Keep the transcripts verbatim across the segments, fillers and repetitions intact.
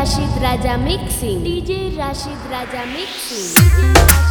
Rashid Raja mixing, DJ Rashid Raja mixing.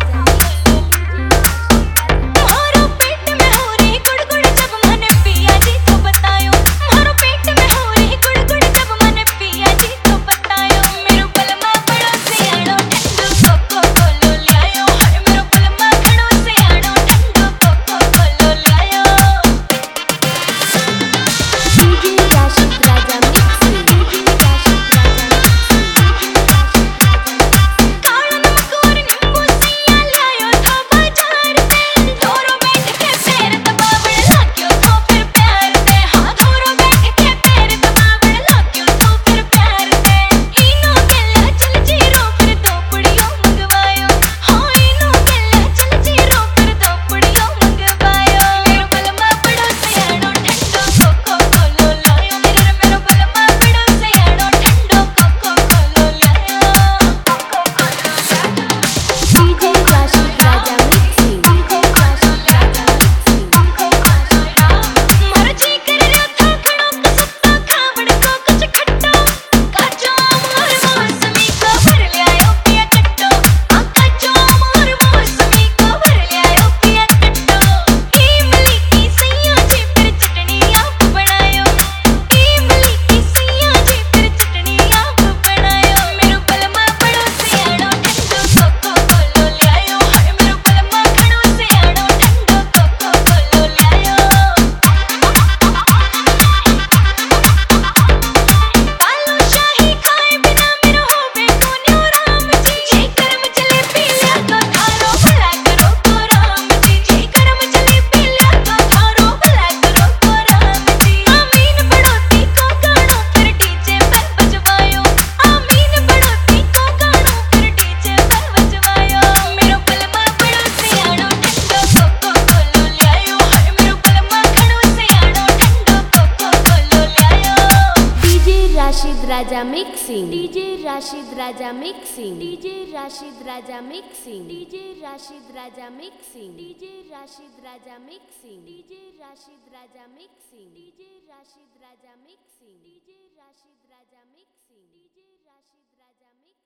Rashid Raja mixing, DJ Rashid Raja mixing, DJ Rashid Raja mixing, DJ Rashid Raja mixing, DJ Rashid Raja mixing, DJ Rashid Raja mixing, DJ Rashid Raja mixing, DJ Rashid Raja mixing, DJ Rashid Raja mixing.